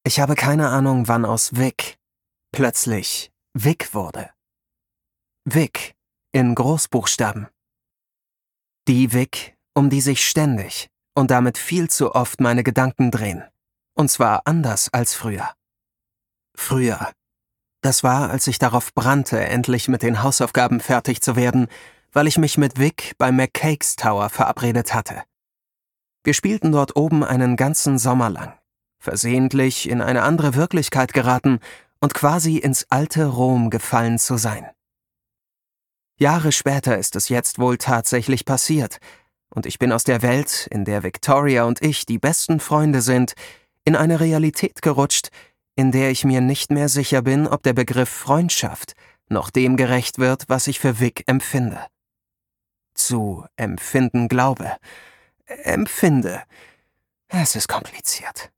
Ich habe keine Ahnung, wann aus Vic plötzlich Vic wurde. Vic in Großbuchstaben. Die Vic, um die sich ständig und damit viel zu oft meine Gedanken drehen. Und zwar anders als früher. Früher. Das war, als ich darauf brannte, endlich mit den Hausaufgaben fertig zu werden, weil ich mich mit Vic bei McCakes Tower verabredet hatte. Wir spielten dort oben einen ganzen Sommer lang, versehentlich in eine andere Wirklichkeit geraten und quasi ins alte Rom gefallen zu sein. Jahre später ist es jetzt wohl tatsächlich passiert, und ich bin aus der Welt, in der Victoria und ich die besten Freunde sind, in eine Realität gerutscht, in der ich mir nicht mehr sicher bin, ob der Begriff Freundschaft noch dem gerecht wird, was ich für Vic empfinde. Zu empfinden glaube. Empfinde. Es ist kompliziert.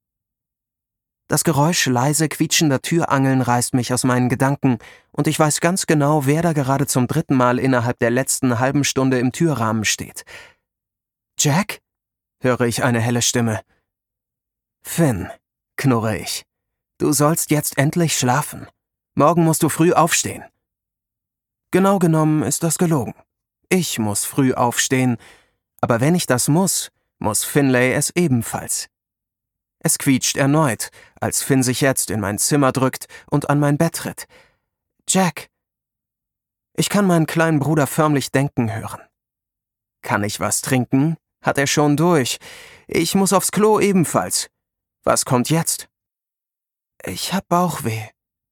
Das Geräusch leise quietschender Türangeln reißt mich aus meinen Gedanken, und ich weiß ganz genau, wer da gerade zum 3. Mal innerhalb der letzten halben Stunde im Türrahmen steht. »Jack?« höre ich eine helle Stimme. »Finn«, knurre ich, »du sollst jetzt endlich schlafen. Morgen musst du früh aufstehen.« Genau genommen ist das gelogen. Ich muss früh aufstehen, aber wenn ich das muss Finlay es ebenfalls. Es quietscht erneut, als Finn sich jetzt in mein Zimmer drückt und an mein Bett tritt. »Jack!« Ich kann meinen kleinen Bruder förmlich denken hören. »Kann ich was trinken?« hat er schon durch. »Ich muss aufs Klo ebenfalls. Was kommt jetzt?« »Ich hab Bauchweh.«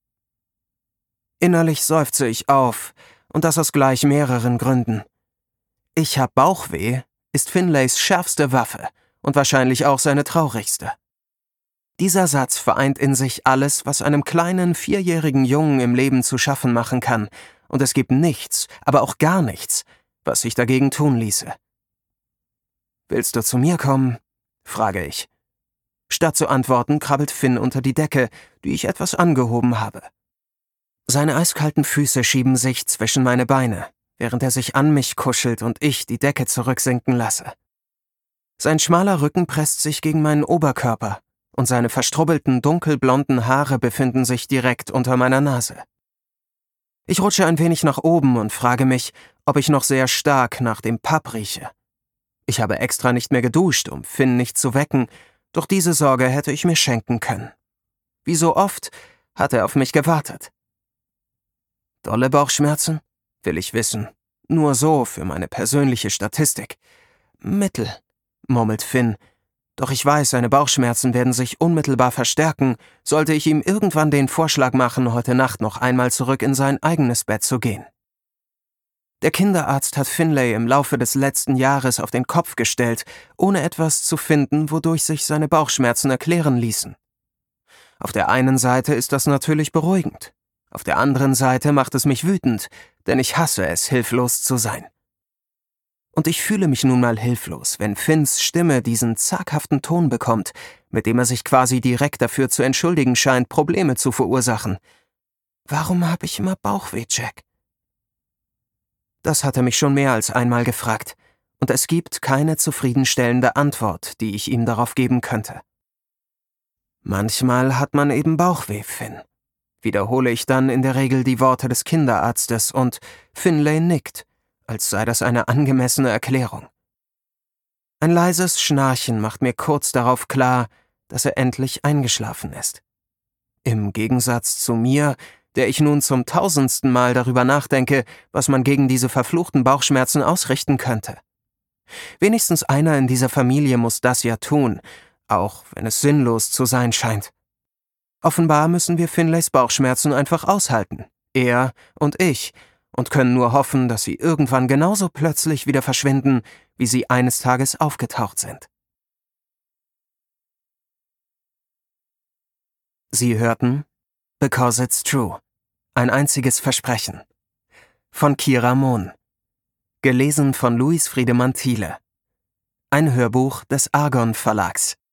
Innerlich seufze ich auf, und das aus gleich mehreren Gründen. »Ich hab Bauchweh« ist Finlays schärfste Waffe und wahrscheinlich auch seine traurigste. Dieser Satz vereint in sich alles, was einem kleinen 4-jährigen Jungen im Leben zu schaffen machen kann, und es gibt nichts, aber auch gar nichts, was sich dagegen tun ließe. »Willst du zu mir kommen?« frage ich. Statt zu antworten, krabbelt Finn unter die Decke, die ich etwas angehoben habe. Seine eiskalten Füße schieben sich zwischen meine Beine, während er sich an mich kuschelt und ich die Decke zurücksinken lasse. Sein schmaler Rücken presst sich gegen meinen Oberkörper, und seine verstrubbelten, dunkelblonden Haare befinden sich direkt unter meiner Nase. Ich rutsche ein wenig nach oben und frage mich, ob ich noch sehr stark nach dem Pub rieche. Ich habe extra nicht mehr geduscht, um Finn nicht zu wecken, doch diese Sorge hätte ich mir schenken können. Wie so oft hat er auf mich gewartet. »Dolle Bauchschmerzen?« will ich wissen. Nur so für meine persönliche Statistik. »Mittel«, murmelt Finn. Doch ich weiß, seine Bauchschmerzen werden sich unmittelbar verstärken, sollte ich ihm irgendwann den Vorschlag machen, heute Nacht noch einmal zurück in sein eigenes Bett zu gehen. Der Kinderarzt hat Finlay im Laufe des letzten Jahres auf den Kopf gestellt, ohne etwas zu finden, wodurch sich seine Bauchschmerzen erklären ließen. Auf der einen Seite ist das natürlich beruhigend. Auf der anderen Seite macht es mich wütend, denn ich hasse es, hilflos zu sein. Und ich fühle mich nun mal hilflos, wenn Finns Stimme diesen zaghaften Ton bekommt, mit dem er sich quasi direkt dafür zu entschuldigen scheint, Probleme zu verursachen. »Warum habe ich immer Bauchweh, Jack?« Das hat er mich schon mehr als einmal gefragt, und es gibt keine zufriedenstellende Antwort, die ich ihm darauf geben könnte. »Manchmal hat man eben Bauchweh, Finn«, wiederhole ich dann in der Regel die Worte des Kinderarztes, und Finlay nickt, als sei das eine angemessene Erklärung. Ein leises Schnarchen macht mir kurz darauf klar, dass er endlich eingeschlafen ist. Im Gegensatz zu mir, der ich nun zum 1000. Mal darüber nachdenke, was man gegen diese verfluchten Bauchschmerzen ausrichten könnte. Wenigstens einer in dieser Familie muss das ja tun, auch wenn es sinnlos zu sein scheint. Offenbar müssen wir Finlays Bauchschmerzen einfach aushalten, er und ich, und können nur hoffen, dass sie irgendwann genauso plötzlich wieder verschwinden, wie sie eines Tages aufgetaucht sind. Sie hörten »Because It's True«, ein einziges Versprechen, von Kira Mohn, gelesen von Luis Friedemann Thiele, ein Hörbuch des Argon Verlags.